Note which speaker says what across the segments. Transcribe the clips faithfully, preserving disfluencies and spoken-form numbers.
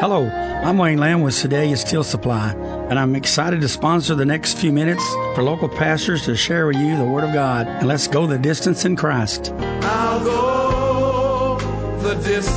Speaker 1: Hello, I'm Wayne Lamb with Sedalia Steel Supply, and I'm excited to sponsor the next few minutes for local pastors to share with you the Word of God. And let's go the distance in Christ.
Speaker 2: I'll go the distance.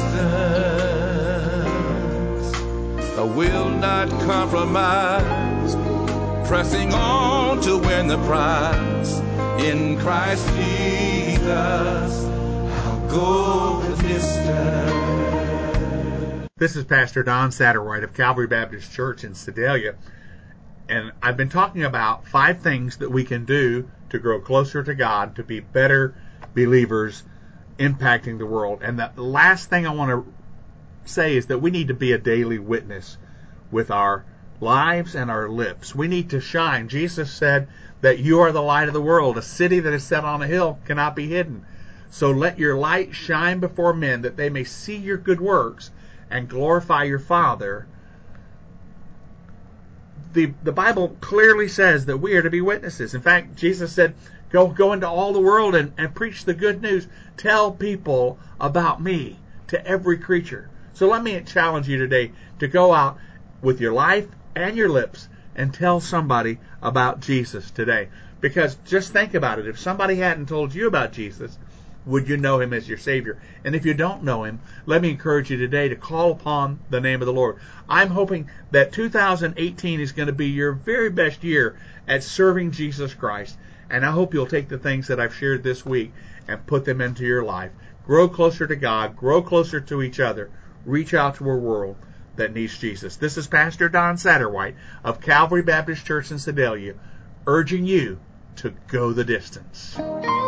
Speaker 2: I will not compromise, pressing on to win the prize. In Christ Jesus, I'll go the distance.
Speaker 3: This is Pastor Don Satterwhite of Calvary Baptist Church in Sedalia, and I've been talking about five things that we can do to grow closer to God, to be better believers impacting the world. And the last thing I want to say is that we need to be a daily witness with our lives and our lips. We need to shine. Jesus said that you are the light of the world. A city that is set on a hill cannot be hidden. So let your light shine before men, that they may see your good works and glorify your Father. The the Bible clearly says that we are to be witnesses. In fact, Jesus said, go go into all the world and, and preach the good news. Tell people about me to every creature. So let me challenge you today to go out with your life and your lips and tell somebody about Jesus today. Because just think about it. If somebody hadn't told you about Jesus, would you know him as your Savior? And if you don't know him, let me encourage you today to call upon the name of the Lord. I'm hoping that two thousand eighteen is going to be your very best year at serving Jesus Christ. And I hope you'll take the things that I've shared this week and put them into your life. Grow closer to God. Grow closer to each other. Reach out to a world that needs Jesus. This is Pastor Don Satterwhite of Calvary Baptist Church in Sedalia, urging you to go the distance.